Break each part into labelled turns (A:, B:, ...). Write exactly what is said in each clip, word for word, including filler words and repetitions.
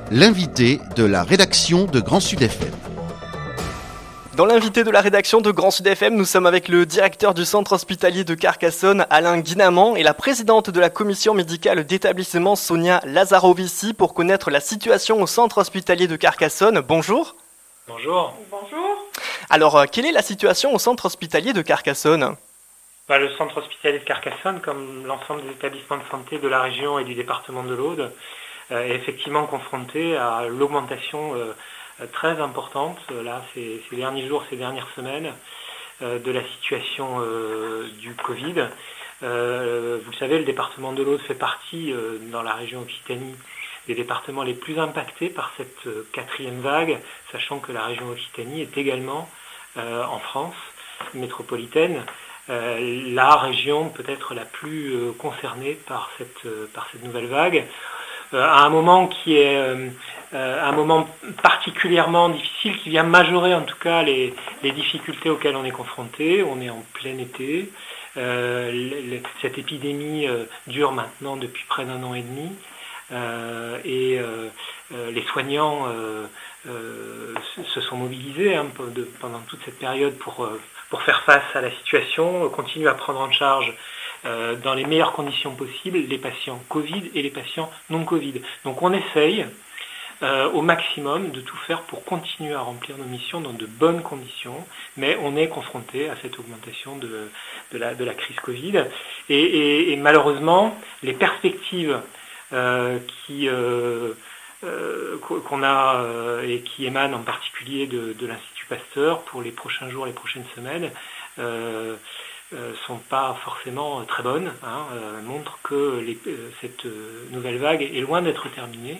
A: L'invité de la rédaction de Grand Sud F M.
B: Dans l'invité de la rédaction de Grand Sud F M, nous sommes avec le directeur du centre hospitalier de Carcassonne, Alain Guinamant, et la présidente de la commission médicale d'établissement, Sonia Lazarovici, pour connaître la situation au centre hospitalier de Carcassonne. Bonjour.
C: Bonjour.
D: Bonjour.
B: Alors, quelle est la situation au centre hospitalier de Carcassonne ?
C: Bah, le centre hospitalier de Carcassonne, comme l'ensemble des établissements de santé de la région et du département de l'Aude, euh, est effectivement confronté à l'augmentation euh, très importante, là, ces, ces derniers jours, ces dernières semaines, euh, de la situation euh, du Covid. Euh, vous le savez, le département de l'Aude fait partie, euh, dans la région Occitanie, des départements les plus impactés par cette euh, quatrième vague, sachant que la région Occitanie est également, euh, en France métropolitaine, euh, la région peut-être la plus euh, concernée par cette, euh, par cette nouvelle vague. Euh, à un moment qui est euh, un moment particulièrement difficile, qui vient majorer en tout cas les, les difficultés auxquelles on est confronté. On est en plein été. Euh, le, cette épidémie euh, dure maintenant depuis près d'un an et demi. Euh, et euh, euh, les soignants euh, euh, se sont mobilisés hein, de, pendant toute cette période pour, euh, pour faire face à la situation, euh, continuent à prendre en charge euh, dans les meilleures conditions possibles les patients Covid et les patients non Covid. Donc on essaye euh, au maximum de tout faire pour continuer à remplir nos missions dans de bonnes conditions, mais on est confronté à cette augmentation de, de, la, de la crise Covid. Et, et, et malheureusement, les perspectives Euh, qui euh, euh, qu'on a euh, et qui émanent en particulier de, de l'Institut Pasteur pour les prochains jours, les prochaines semaines, euh, euh, sont pas forcément très bonnes, hein, euh, montrent que les, euh, cette nouvelle vague est loin d'être terminée.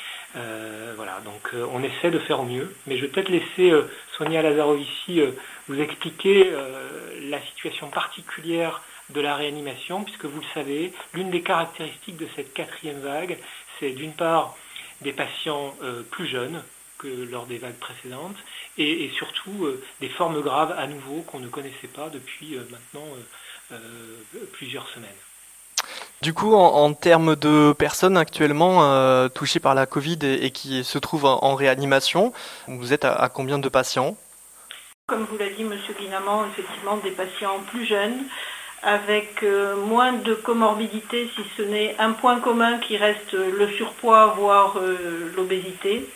C: Euh, voilà, donc euh, on essaie de faire au mieux, mais je vais peut-être laisser euh, Sonia Lazarovici euh, vous expliquer euh, la situation particulière de la réanimation, puisque vous le savez, l'une des caractéristiques de cette quatrième vague, c'est d'une part des patients euh, plus jeunes que lors des vagues précédentes, et, et surtout euh, des formes graves à nouveau qu'on ne connaissait pas depuis euh, maintenant euh, euh, plusieurs semaines.
B: Du coup, en, en termes de personnes actuellement euh, touchées par la Covid et, et qui se trouvent en, en réanimation, vous êtes à, à combien de patients ?
D: Comme vous l'a dit M. Guinamant, effectivement des patients plus jeunes, avec euh, moins de comorbidité, si ce n'est un point commun qui reste le surpoids, voire euh, l'obésité.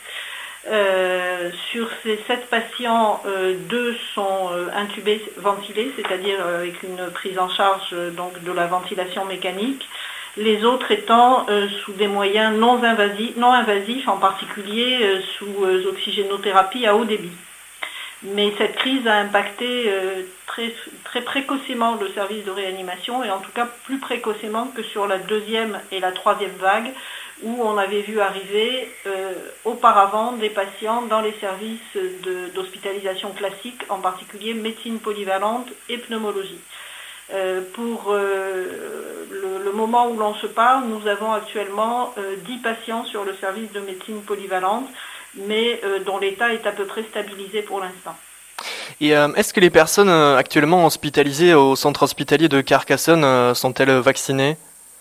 D: Euh, sur ces sept patients, euh, deux sont euh, intubés, ventilés, c'est-à-dire euh, avec une prise en charge euh, donc de la ventilation mécanique. Les autres étant euh, sous des moyens non invasifs, non invasifs en particulier euh, sous euh, oxygénothérapie à haut débit. Mais cette crise a impacté euh, très, très précocement le service de réanimation, et en tout cas plus précocement que sur la deuxième et la troisième vague, où on avait vu arriver euh, auparavant des patients dans les services de, d'hospitalisation classique, en particulier médecine polyvalente et pneumologie. Euh, pour euh, le, le moment où l'on se parle, nous avons actuellement euh, dix patients sur le service de médecine polyvalente, mais euh, dont l'état est à peu près stabilisé pour l'instant.
B: Et euh, est-ce que les personnes euh, actuellement hospitalisées au centre hospitalier de Carcassonne euh, sont-elles vaccinées ?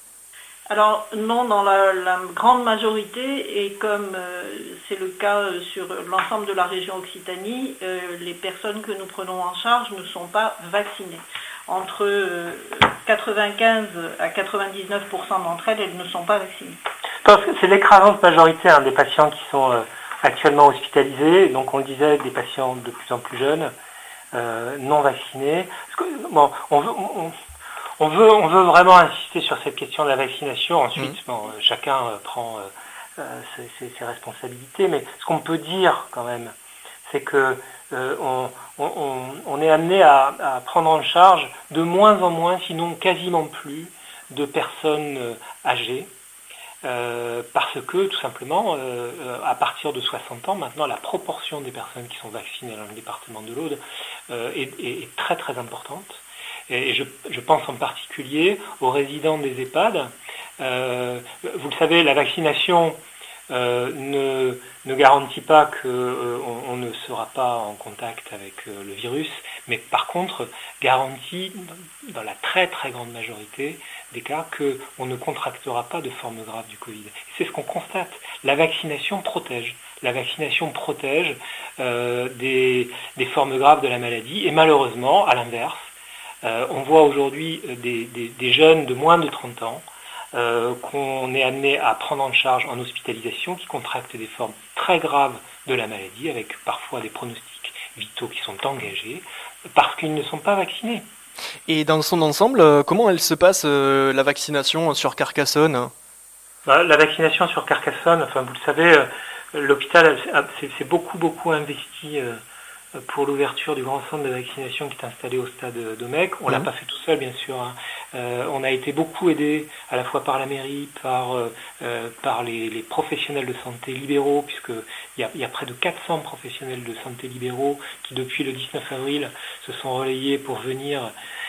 D: Alors non, dans la, la grande majorité, et comme euh, c'est le cas sur l'ensemble de la région Occitanie, euh, les personnes que nous prenons en charge ne sont pas vaccinées. Entre euh, quatre-vingt-quinze à quatre-vingt-dix-neuf pour cent d'entre elles, elles ne sont pas vaccinées.
C: Parce que c'est l'écrasante majorité hein, des patients qui sont euh, actuellement hospitalisés, donc on le disait, des patients de plus en plus jeunes, euh, non vaccinés. Parce que, bon, on veut... On, On veut, on veut vraiment insister sur cette question de la vaccination. Ensuite, mmh. bon, chacun euh, prend euh, ses, ses, ses responsabilités. Mais ce qu'on peut dire quand même, c'est que euh, on, on, on est amené à, à prendre en charge de moins en moins, sinon quasiment plus, de personnes euh, âgées. Euh, parce que, tout simplement, euh, à partir de soixante ans, maintenant, la proportion des personnes qui sont vaccinées dans le département de l'Aude euh, est, est, est très très importante. Et je, je pense en particulier aux résidents des EHPAD. Euh, vous le savez, la vaccination euh, ne, ne garantit pas qu'on euh, on ne sera pas en contact avec euh, le virus, mais par contre garantit dans la très très grande majorité des cas qu'on ne contractera pas de forme grave du Covid. Et c'est ce qu'on constate. La vaccination protège. La vaccination protège euh, des, des formes graves de la maladie. Et malheureusement, à l'inverse, euh, on voit aujourd'hui des, des, des jeunes de moins de trente ans euh, qu'on est amené à prendre en charge en hospitalisation qui contractent des formes très graves de la maladie avec parfois des pronostics vitaux qui sont engagés parce qu'ils ne sont pas vaccinés.
B: Et dans son ensemble, comment elle se passe euh, la vaccination sur Carcassonne ?
C: La vaccination sur Carcassonne, enfin vous le savez, l'hôpital s'est beaucoup beaucoup investi pour l'ouverture du grand centre de vaccination qui est installé au stade d'Omec. On mmh. l'a pas fait tout seul, bien sûr. Hein. Euh, on a été beaucoup aidé à la fois par la mairie, par euh, par les, les professionnels de santé libéraux, puisque il y a, il y a près de quatre cents professionnels de santé libéraux qui, depuis le dix-neuf avril, se sont relayés pour venir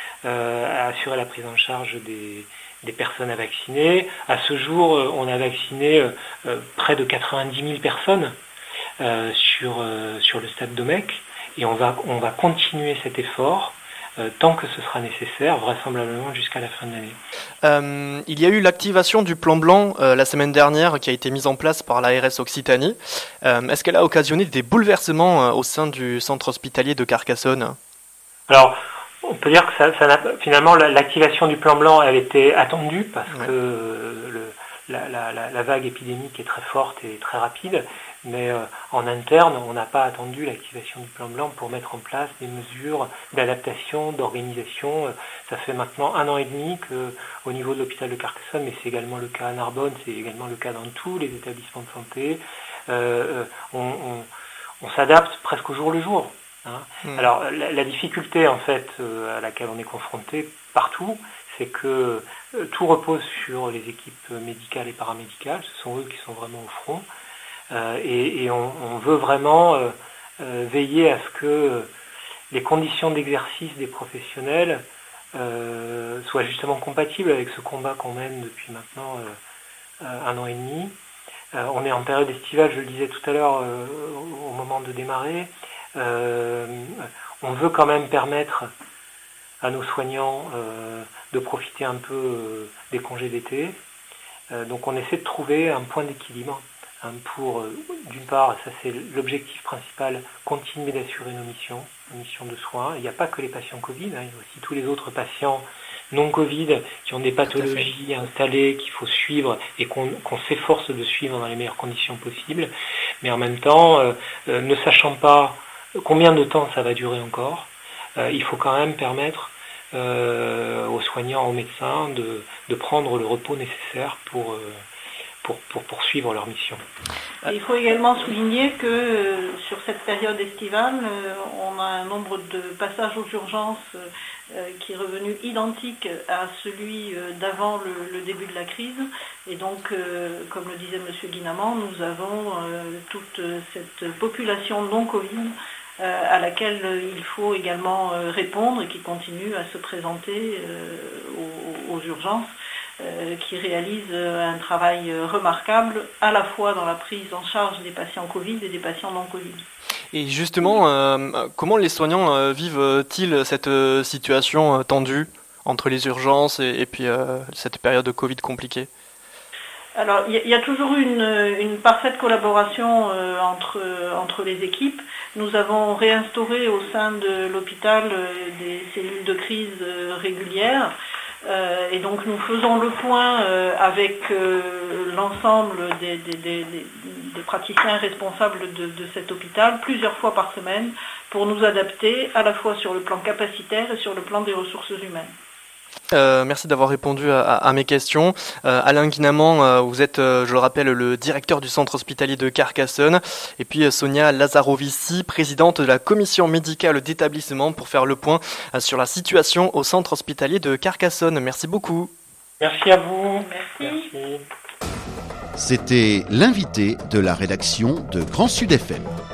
C: euh, assurer la prise en charge des des personnes à vacciner. À ce jour, on a vacciné euh, près de quatre-vingt-dix mille personnes euh, sur euh, sur le stade d'Omec, et on va on va continuer cet effort euh, tant que ce sera nécessaire, vraisemblablement jusqu'à la fin de l'année.
B: Euh, il y a eu l'activation du plan blanc euh, la semaine dernière qui a été mise en place par l'A R S Occitanie. Euh, est-ce qu'elle a occasionné des bouleversements euh, au sein du centre hospitalier de Carcassonne ?
C: Alors, on peut dire que ça, ça n'a, finalement l'activation du plan blanc, elle était attendue parce ouais. que le, la, la, la vague épidémique est très forte et très rapide, mais euh, en interne, on n'a pas attendu l'activation du plan blanc pour mettre en place des mesures d'adaptation, d'organisation. Ça fait maintenant un an et demi que, au niveau de l'hôpital de Carcassonne, mais c'est également le cas à Narbonne, c'est également le cas dans tous les établissements de santé, euh, on, on, on s'adapte presque au jour le jour. Hein. Mmh. Alors la, la difficulté en fait euh, à laquelle on est confronté partout, c'est que euh, tout repose sur les équipes médicales et paramédicales. Ce sont eux qui sont vraiment au front, euh, et, et on, on veut vraiment euh, euh, veiller à ce que euh, les conditions d'exercice des professionnels euh, soient justement compatibles avec ce combat qu'on mène depuis maintenant euh, euh, un an et demi. Euh, on est en période estivale, je le disais tout à l'heure euh, au moment de démarrer. Euh, on veut quand même permettre à nos soignants euh, de profiter un peu euh, des congés d'été. Euh, donc on essaie de trouver un point d'équilibre hein, pour, euh, d'une part, ça c'est l'objectif principal, continuer d'assurer nos missions, nos missions de soins. Il n'y a pas que les patients Covid, hein, il y a aussi tous les autres patients non Covid qui ont des pathologies installées qu'il faut suivre et qu'on, qu'on s'efforce de suivre dans les meilleures conditions possibles. Mais en même temps, euh, euh, ne sachant pas combien de temps ça va durer encore, euh, il faut quand même permettre euh, aux soignants, aux médecins de, de prendre le repos nécessaire pour, euh, pour, pour poursuivre leur mission.
D: Et il faut également souligner que euh, sur cette période estivale, euh, on a un nombre de passages aux urgences euh, qui est revenu identique à celui euh, d'avant le, le début de la crise. Et donc, euh, comme le disait M. Guinamant, nous avons euh, toute cette population non Covid euh, à laquelle euh, il faut également euh, répondre et qui continue à se présenter euh, aux, aux urgences, euh, qui réalise euh, un travail euh, remarquable à la fois dans la prise en charge des patients Covid et des patients non Covid.
B: Et justement, euh, comment les soignants euh, vivent-ils cette euh, situation euh, tendue entre les urgences et, et puis euh, cette période de Covid compliquée ?
D: Alors, il y, y a toujours une, une parfaite collaboration euh, entre, entre les équipes. Nous avons réinstauré au sein de l'hôpital euh, des cellules de crise euh, régulières. Euh, et donc nous faisons le point euh, avec euh, l'ensemble des, des, des, des praticiens responsables de, de cet hôpital plusieurs fois par semaine pour nous adapter à la fois sur le plan capacitaire et sur le plan des ressources humaines.
B: Euh, merci d'avoir répondu à, à mes questions. Euh, Alain Guinamant, euh, vous êtes, euh, je le rappelle, le directeur du centre hospitalier de Carcassonne. Et puis euh, Sonia Lazarovici, présidente de la commission médicale d'établissement, pour faire le point euh, sur la situation au centre hospitalier de Carcassonne. Merci beaucoup.
C: Merci à vous.
D: Merci.
C: Merci.
A: C'était l'invité de la rédaction de Grand Sud F M.